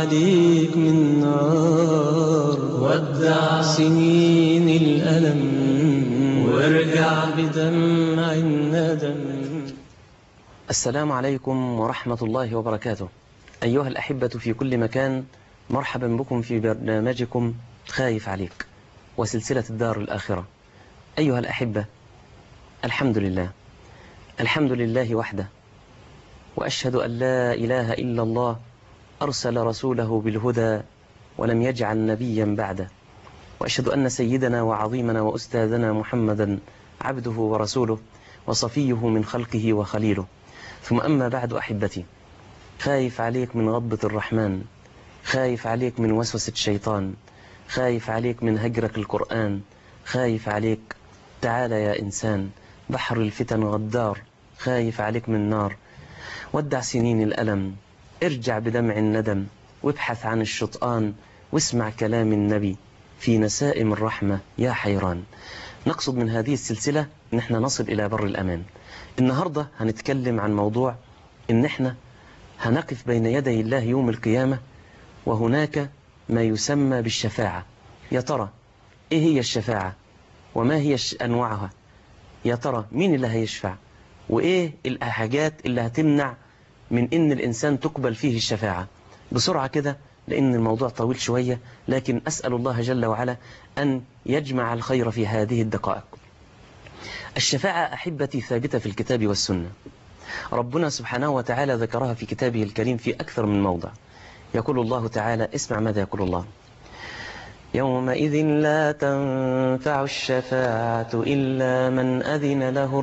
عليك من نار، ودع سنين الألم وارجع بدمع الندم. السلام عليكم ورحمة الله وبركاته. أيها الأحبة في كل مكان، مرحبا بكم في برنامجكم خايف عليك وسلسلة الدار الآخرة. أيها الأحبة، الحمد لله، الحمد لله وحده، وأشهد أن لا إله إلا الله أرسل رسوله بالهدى ولم يجعل نبيا بعده، وأشهد أن سيدنا وعظيمنا وأستاذنا محمدا عبده ورسوله وصفيه من خلقه وخليله. ثم أما بعد أحبتي، خايف عليك من غضبة الرحمن، خايف عليك من وسوسة الشيطان، خايف عليك من هجرك القرآن، خايف عليك، تعال يا إنسان، بحر الفتن غدار، خايف عليك من نار. ودع سنين الألم، ارجع بدمع الندم، وابحث عن الشطآن، واسمع كلام النبي في نسائم الرحمة يا حيران. نقصد من هذه السلسلة ان احنا نصل إلى بر الأمان. النهاردة هنتكلم عن موضوع ان احنا هنقف بين يدي الله يوم القيامة، وهناك ما يسمى بالشفاعة. يا ترى ايه هي الشفاعة وما هي أنواعها؟ يا ترى مين اللي هيشفع، وايه الحاجات اللي هتمنع من ان الإنسان تقبل فيه الشفاعة؟ بسرعة كده لأن الموضوع طويل شوية، لكن أسأل الله جل وعلا أن يجمع الخير في هذه الدقائق. الشفاعة أحبتي ثابتة في الكتاب والسنة، ربنا سبحانه وتعالى ذكرها في كتابه الكريم في أكثر من موضع. يقول الله تعالى، اسمع ماذا يقول الله: يومئذ لا تنفع الشفاعة إلا من أذن له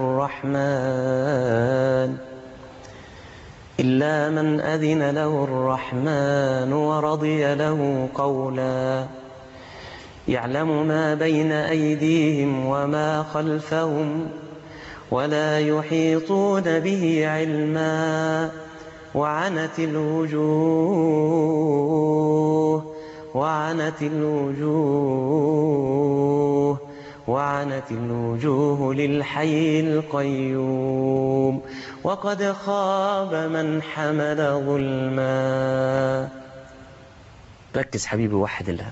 الرحمن ورضي له قولا، يعلم ما بين أيديهم وما خلفهم ولا يحيطون به علما، وعنت الوجوه للحي القيوم، وقد خاب من حمل ظلما. ركز حبيبي، وحد الله.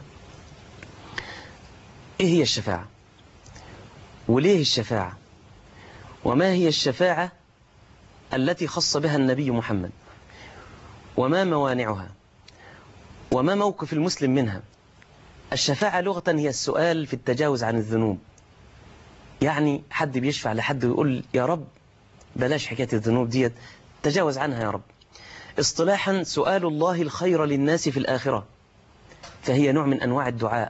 ايه هي الشفاعة؟ وليه الشفاعة؟ وما هي الشفاعة التي خص بها النبي محمد؟ وما موانعها؟ وما موقف المسلم منها؟ الشفاعة لغة هي السؤال في التجاوز عن الذنوب، يعني حد بيشفع لحد ويقول يا رب بلاش حكاية الذنوب ديت، تجاوز عنها يا رب. اصطلاحا سؤال الله الخير للناس في الآخرة، فهي نوع من أنواع الدعاء.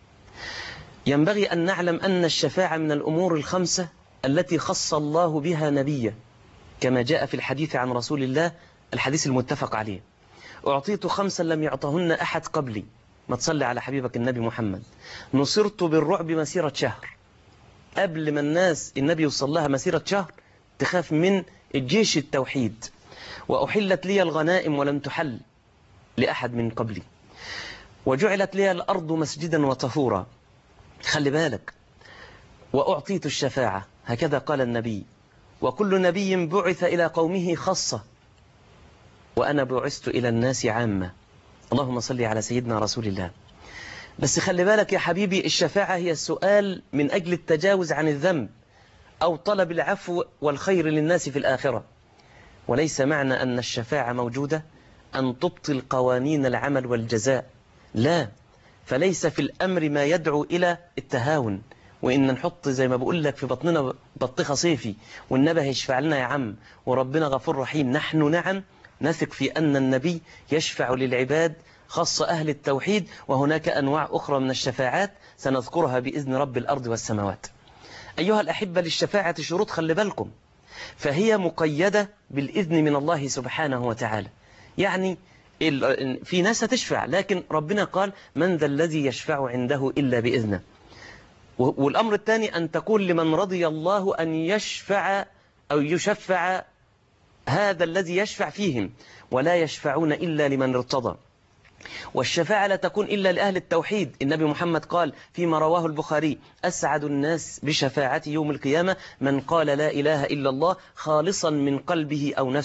ينبغي أن نعلم أن الشفاعة من الأمور الخمسة التي خص الله بها نبيه، كما جاء في الحديث عن رسول الله، الحديث المتفق عليه: أعطيت خمسا لم يعطهن أحد قبلي. ما تصلي على حبيبك النبي محمد. نصرت بالرعب مسيرة شهر، قبل ما النبي يوصل لها مسيرة شهر تخاف من الجيش التوحيد. وأحلت لي الغنائم ولم تحل لأحد من قبلي، وجعلت لي الأرض مسجدا وطهورا. خلي بالك. وأعطيت الشفاعة، هكذا قال النبي: وكل نبي بعث إلى قومه خاصة، وأنا بعثت إلى الناس عامة. اللهم صل على سيدنا رسول الله. بس خلي بالك يا حبيبي، الشفاعة هي السؤال من أجل التجاوز عن الذنب أو طلب العفو والخير للناس في الآخرة. وليس معنى أن الشفاعة موجودة أن تبطل قوانين العمل والجزاء، لا. فليس في الأمر ما يدعو إلى التهاون، وإن نحط زي ما بقول لك في بطننا بطيخة صيفي والنبي هيشفع لنا يا عم وربنا غفور رحيم. نحن نعم نثق في أن النبي يشفع للعباد خاصة أهل التوحيد، وهناك أنواع أخرى من الشفاعات سنذكرها بإذن رب الأرض والسماوات. أيها الأحبة، للشفاعة شروط، خلي بالكم، فهي مقيدة بالإذن من الله سبحانه وتعالى. يعني في ناس هتشفع، لكن ربنا قال: من ذا الذي يشفع عنده إلا بإذنه. والأمر الثاني أن تقول لمن رضي الله أن يشفع أو يشفع هذا الذي يشفع فيهم، ولا يشفعون إلا لمن ارتضى. والشفاعة لا تكون إلا لأهل التوحيد. النبي محمد قال فيما رواه البخاري: أسعد الناس بشفاعتي يوم القيامة من قال لا إله إلا الله خالصا من قلبه أو نفسه.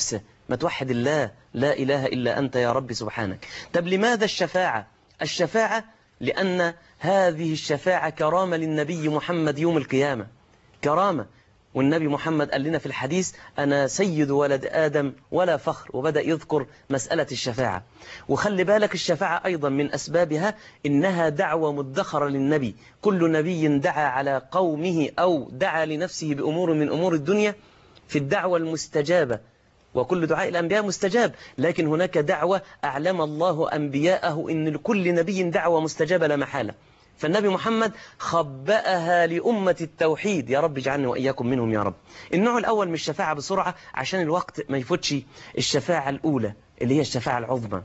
ما توحد الله، لا إله إلا أنت يا رب سبحانك. طب لماذا الشفاعة؟ الشفاعة لأن هذه الشفاعة كرامة للنبي محمد يوم القيامة، كرامة. والنبي محمد قال لنا في الحديث أنا سيد ولد آدم ولا فخر، وبدأ يذكر مسألة الشفاعة. وخلي بالك الشفاعة أيضا من أسبابها إنها دعوة مدخرة للنبي. كل نبي دعا على قومه أو دعا لنفسه بأمور من أمور الدنيا في الدعوة المستجابة، وكل دعاء الأنبياء مستجاب، لكن هناك دعوة أعلم الله أنبياءه إن لكل نبي دعوة مستجابة لا محالة. فالنبي محمد خبأها لأمة التوحيد، يا رب اجعلني وإياكم منهم يا رب. النوع الأول من الشفاعة بسرعة عشان الوقت ما يفوتش، الشفاعة الأولى اللي هي الشفاعة العظمى،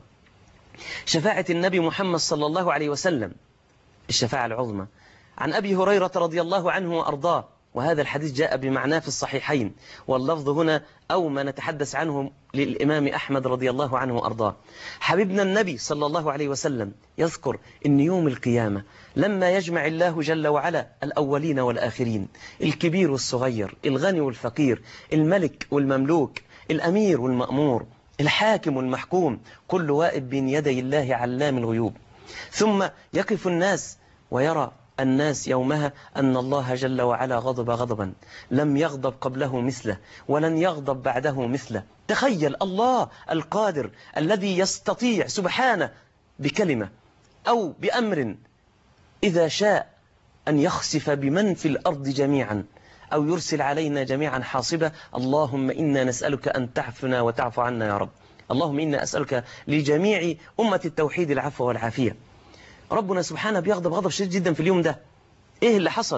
شفاعة النبي محمد صلى الله عليه وسلم، الشفاعة العظمى. عن أبي هريرة رضي الله عنه وأرضاه، وهذا الحديث جاء بمعناه في الصحيحين، واللفظ هنا أو ما نتحدث عنه للإمام أحمد رضي الله عنه وأرضاه. حبيبنا النبي صلى الله عليه وسلم يذكر إن يوم القيامة لما يجمع الله جل وعلا الأولين والآخرين، الكبير والصغير، الغني والفقير، الملك والمملوك، الأمير والمأمور، الحاكم والمحكوم، كل واقف بين يدي الله علام الغيوب. ثم يقف الناس ويرى الناس يومها أن الله جل وعلا غضب غضبا لم يغضب قبله مثله ولن يغضب بعده مثله. تخيل الله القادر الذي يستطيع سبحانه بكلمة أو بأمر إذا شاء أن يخسف بمن في الأرض جميعا أو يرسل علينا جميعا حاصبة. اللهم إنا نسألك أن تعفنا وتعفو عنا يا رب. اللهم إنا أسألك لجميع أمة التوحيد العفو والعافية. ربنا سبحانه بيغضب غضب شديد جدا في اليوم ده. إيه اللي حصل؟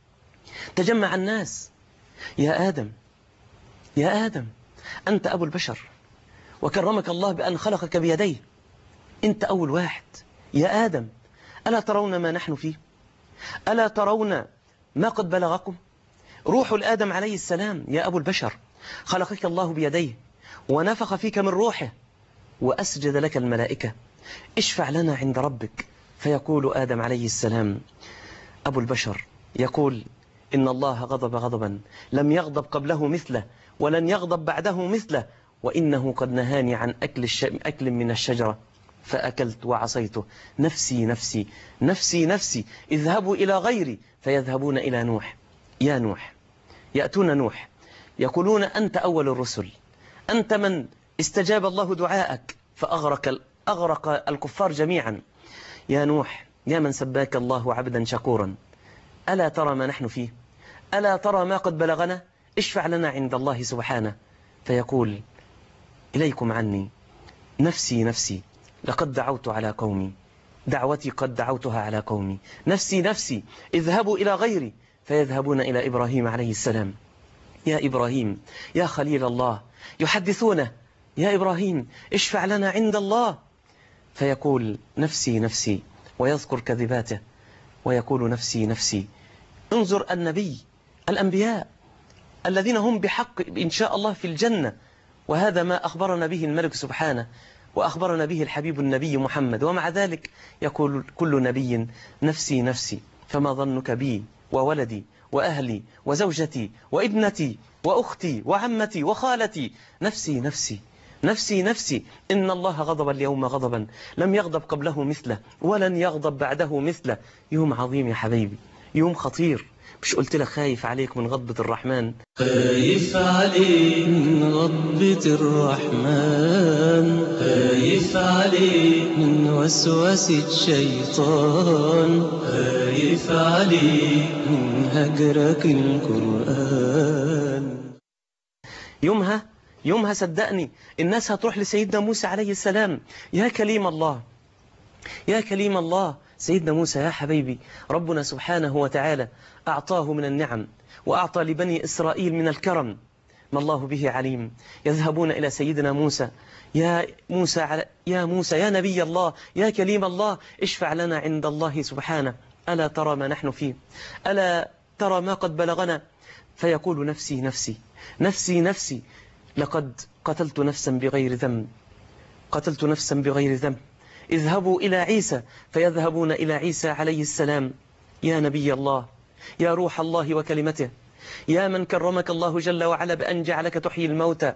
تجمع الناس، يا آدم يا آدم أنت أبو البشر وكرمك الله بأن خلقك بيديه، أنت أول واحد يا آدم، ألا ترون ما نحن فيه؟ ألا ترون ما قد بلغكم؟ روح الآدم عليه السلام يا أبو البشر خلقك الله بيديه ونفخ فيك من روحه وأسجد لك الملائكة، اشفع لنا عند ربك. فيقول آدم عليه السلام أبو البشر يقول إن الله غضب غضبا لم يغضب قبله مثله ولن يغضب بعده مثله، وإنه قد نهاني عن أكل من الشجرة فأكلت وعصيته، نفسي نفسي نفسي نفسي، اذهبوا إلى غيري فيذهبون إلى نوح. يا نوح، يأتون نوح يقولون أنت أول الرسل، أنت من استجاب الله دعاءك فأغرق الكفار جميعا. يا نوح، يا من سباك الله عبدا شكورا، ألا ترى ما نحن فيه؟ ألا ترى ما قد بلغنا؟ اشفع لنا عند الله سبحانه. فيقول إليكم عني نفسي نفسي، لقد دعوت على قومي، دعوتي قد دعوتها على قومي، نفسي نفسي، اذهبوا إلى غيري فيذهبون إلى إبراهيم عليه السلام. يا إبراهيم يا خليل الله، يحدثونه يا إبراهيم اشفع لنا عند الله، فيقول نفسي نفسي ويذكر كذباته ويقول نفسي نفسي. انظر النبي، الأنبياء الذين هم بحق إن شاء الله في الجنة، وهذا ما أخبرنا به الملك سبحانه وأخبرنا به الحبيب النبي محمد، ومع ذلك يقول كل نبي نفسي نفسي. فما ظنك بي وولدي وأهلي وزوجتي وابنتي وأختي وعمتي وخالتي؟ نفسي نفسي نفسي نفسي. إن الله غضب اليوم غضبا لم يغضب قبله مثله ولن يغضب بعده مثله. يوم عظيم يا حبيبي، يوم خطير. مش قلت لك خايف عليك من غضبة الرحمن؟ خايف عليك من غضبة الرحمن، خايف عليك من وسوسة الشيطان، خايف عليك من هجرك القرآن. يومها صدقني الناس هتروح لسيدنا موسى عليه السلام، يا كليم الله يا كليم الله. سيدنا موسى يا حبيبي ربنا سبحانه وتعالى أعطاه من النعم وأعطى لبني إسرائيل من الكرم ما الله به عليم. يذهبون إلى سيدنا موسى، يا موسى يا نبي الله يا كليم الله، اشفع لنا عند الله سبحانه، ألا ترى ما نحن فيه؟ ألا ترى ما قد بلغنا؟ فيقول نفسي نفسي نفسي نفسي، لقد قتلت نفسا بغير ذنب، قتلت نفسا بغير ذنب. اذهبوا إلى عيسى فيذهبون إلى عيسى عليه السلام. يا نبي الله، يا روح الله وكلمته، يا من كرمك الله جل وعلا بأن جعلك تحيي الموتى،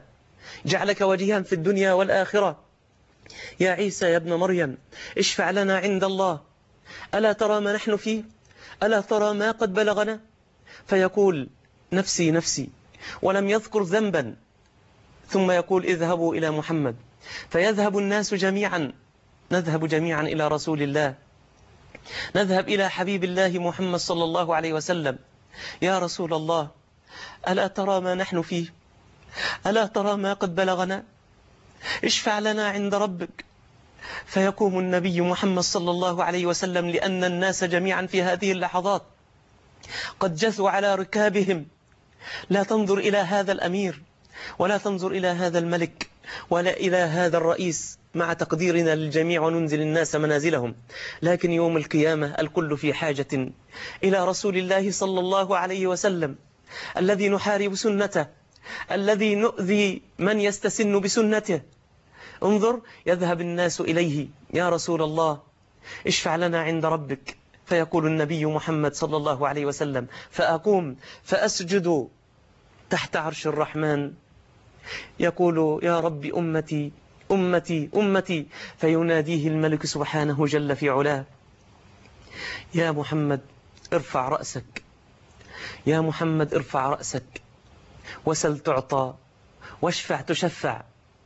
جعلك وجيها في الدنيا والآخرة. يا عيسى يا ابن مريم اشفع لنا عند الله، ألا ترى ما نحن فيه؟ ألا ترى ما قد بلغنا؟ فيقول نفسي نفسي، ولم يذكر ذنبا، ثم يقول اذهبوا إلى محمد، فيذهب الناس جميعا، نذهب جميعا إلى رسول الله، نذهب إلى حبيب الله محمد صلى الله عليه وسلم. يا رسول الله، ألا ترى ما نحن فيه؟ ألا ترى ما قد بلغنا؟ اشفع لنا عند ربك. فيقوم النبي محمد صلى الله عليه وسلم، لأن الناس جميعا في هذه اللحظات قد جثوا على ركابهم. لا تنظر إلى هذا الأمير، ولا تنظر إلى هذا الملك، ولا إلى هذا الرئيس، مع تقديرنا للجميع وننزل الناس منازلهم، لكن يوم القيامة الكل في حاجة إلى رسول الله صلى الله عليه وسلم، الذي نحارب سنته، الذي نؤذي من يستسن بسنته. انظر، يذهب الناس إليه، يا رسول الله اشفع لنا عند ربك. فيقول النبي محمد صلى الله عليه وسلم: فأقوم فأسجد تحت عرش الرحمن، يقول: يا رب أمتي أمتي أمتي، فيناديه الملك سبحانه جل في علاه: يا محمد ارفع رأسك، يا محمد ارفع رأسك، وسل تعطى، واشفع تشفع.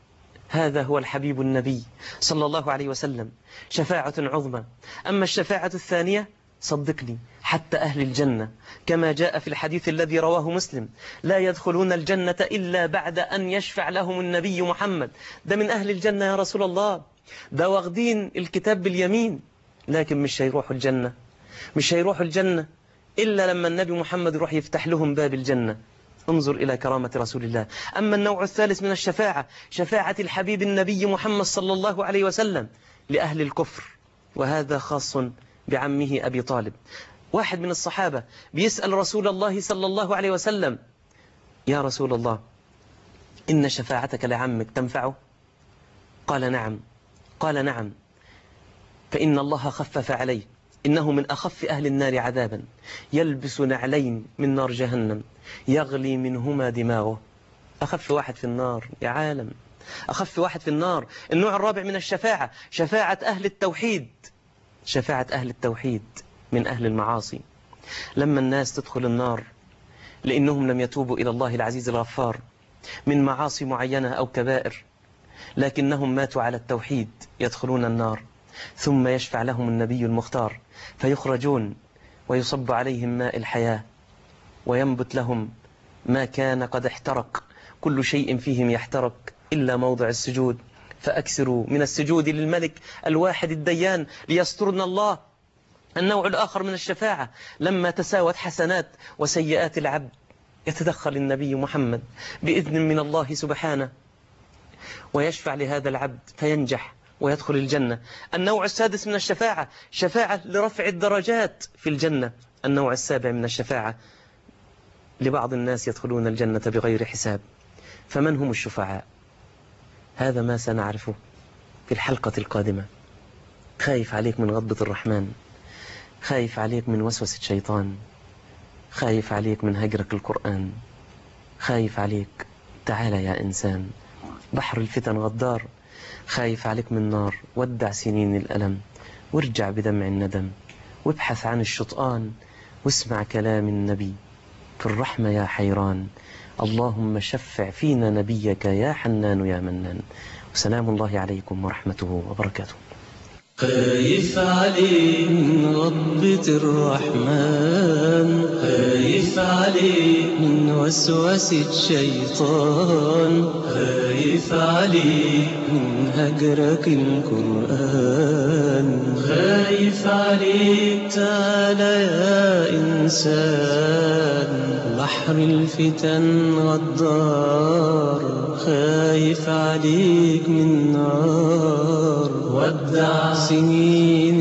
هذا هو الحبيب النبي صلى الله عليه وسلم، شفاعة عظمى. أما الشفاعة الثانية صدقني حتى أهل الجنة، كما جاء في الحديث الذي رواه مسلم: لا يدخلون الجنة إلا بعد أن يشفع لهم النبي محمد. ده من أهل الجنة يا رسول الله، ده واخدين الكتاب باليمين، لكن مش هيروحوا الجنة، مش هيروحوا الجنة إلا لما النبي محمد يروح يفتح لهم باب الجنة. انظر إلى كرامة رسول الله. أما النوع الثالث من الشفاعة، شفاعة الحبيب النبي محمد صلى الله عليه وسلم لأهل الكفر، وهذا خاص بعمه أبي طالب. واحد من الصحابة بيسأل رسول الله صلى الله عليه وسلم: يا رسول الله، إن شفاعتك لعمك تنفعه؟ قال: نعم. قال: نعم، فإن الله خفف عليه، إنه من أخف أهل النار عذابا، يلبس نعلين من نار جهنم يغلي منهما دماغه. أخف واحد في النار يا عالم، أخف واحد في النار. النوع الرابع من الشفاعة، شفاعة أهل التوحيد، شفاعة أهل التوحيد من أهل المعاصي. لما الناس تدخل النار لأنهم لم يتوبوا إلى الله العزيز الغفار من معاصي معينة أو كبائر، لكنهم ماتوا على التوحيد، يدخلون النار، ثم يشفع لهم النبي المختار، فيخرجون ويصب عليهم ماء الحياة، وينبت لهم ما كان قد احترق، كل شيء فيهم يحترق إلا موضع السجود، فأكثروا من السجود للملك الواحد الديان ليسترنا الله. النوع الآخر من الشفاعة، لما تساوت حسنات وسيئات العبد، يتدخل النبي محمد بإذن من الله سبحانه ويشفع لهذا العبد فينجح ويدخل الجنة. النوع السادس من الشفاعة، شفاعة لرفع الدرجات في الجنة. النوع السابع من الشفاعة، لبعض الناس يدخلون الجنة بغير حساب. فمن هم الشفعاء؟ هذا ما سنعرفه في الحلقة القادمة. خايف عليك من غضبة الرحمن، خايف عليك من وسوسة الشيطان، خايف عليك من هجرك القرآن، خايف عليك. تعال يا إنسان، بحر الفتن غدار، خايف عليك من نار. ودع سنين الألم وارجع بدمع الندم، وابحث عن الشطآن واسمع كلام النبي في الرحمة يا حيران. اللهم شفع فينا نبيك يا حنان يا منان. وسلام الله عليكم ورحمته وبركاته. خايف عليك من غضبة الرحمن، خايف عليك من وسوسة الشيطان، خايف عليك من هجرك القرآن، خايف عليك. تعال يا إنسان، بحر الفتن غدار، خايف عليك من نار. ودع سنين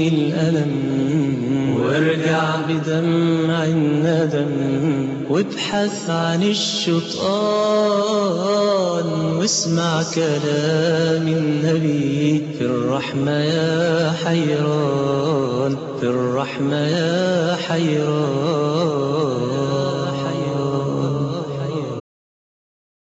الألم وارجع بدمع الندم، وابحث عن الشطآن واسمع كلام النبي في الرحمة يا حيران، في الرحمة يا حيران.